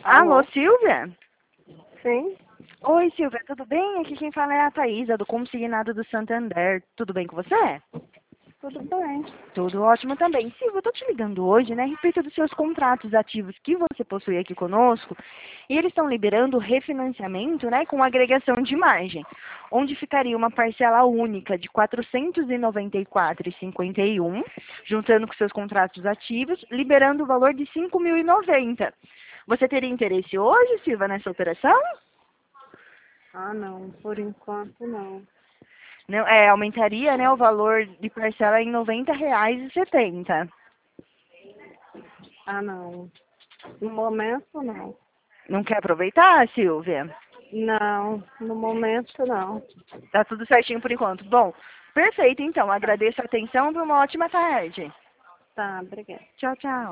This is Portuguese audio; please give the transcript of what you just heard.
Alô, Alô? Silvia? Sim, Oi, Silvia, tudo bem? Aqui quem fala é a Thaísa, do Consignado do Santander. Tudo bem com você? tudo bem. Tudo ótimo também. Silvia, eu tô te ligando hoje, né, a respeito dos seus contratos ativos que você possui aqui conosco, e eles estão liberando refinanciamento, né, com agregação de margem, onde ficaria uma parcela única de R$ 494,51, juntando com seus contratos ativos, liberando o valor de R$ 5.090. Você teria interesse hoje, Silvia, nessa operação? Ah, não, por enquanto não. Não, aumentaria, né, o valor de parcela em R$ 90,70. Ah, não. No momento, não. Não quer aproveitar, Silvia? Não, no momento, não. Tá tudo certinho por enquanto. Bom, perfeito então. Agradeço a atenção e uma ótima tarde. Tá, obrigada. Tchau, tchau.